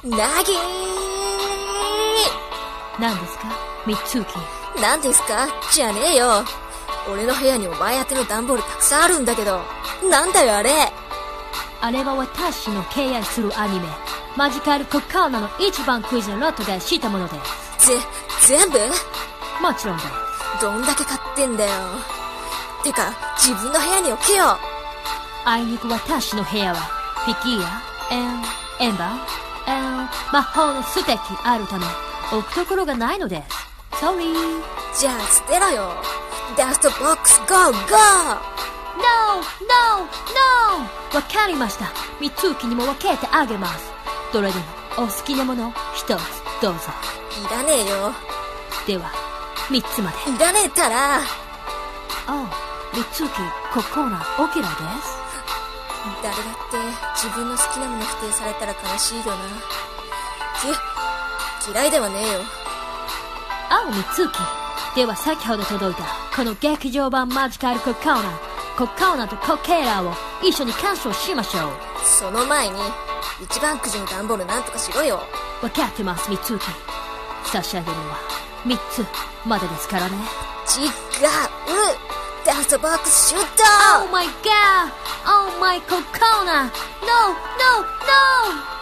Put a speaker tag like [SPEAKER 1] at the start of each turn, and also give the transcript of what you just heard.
[SPEAKER 1] なぎー。
[SPEAKER 2] 何ですかミツウキ。
[SPEAKER 1] 何ですかじゃねえよ。俺の部屋にも前当ての段ボールたくさんあるんだけど。なんだよあれ。
[SPEAKER 2] あれは私の敬愛するアニメマジカルコカーナの一番クイズのロットで知ったものです。
[SPEAKER 1] 全部？
[SPEAKER 2] もちろんです。
[SPEAKER 1] どんだけ買ってんだよ。てか自分の部屋に置けよ。
[SPEAKER 2] あいにく私の部屋はフィギュア、エンバー、魔法のステッキあるため置くところがないのです。Sorry。
[SPEAKER 1] じゃあ捨てろよ。ダストボックスゴーゴー。
[SPEAKER 2] No わかりました。ミツウキにも分けてあげます。どれでもお好きなものを一つどうぞ。
[SPEAKER 1] いらねえよ。
[SPEAKER 2] では3つまで。
[SPEAKER 1] いらねえったら。
[SPEAKER 2] ミツウキココナオケラです。
[SPEAKER 1] 誰だって自分の好きなもの否定されたら悲しいよな。嫌いではねえよ。
[SPEAKER 2] ミツウキ。では先ほど届いたこの劇場版マジカルココナとコケーラーを一緒に鑑賞しましょう。
[SPEAKER 1] その前に一番くじの段ボールなんとかしろよ。
[SPEAKER 2] 分かってますミツウキ。差し上げるのは3つまでですからね。
[SPEAKER 1] 違う。ダストボックスシュート。
[SPEAKER 2] Oh my god! Oh my coconut! No!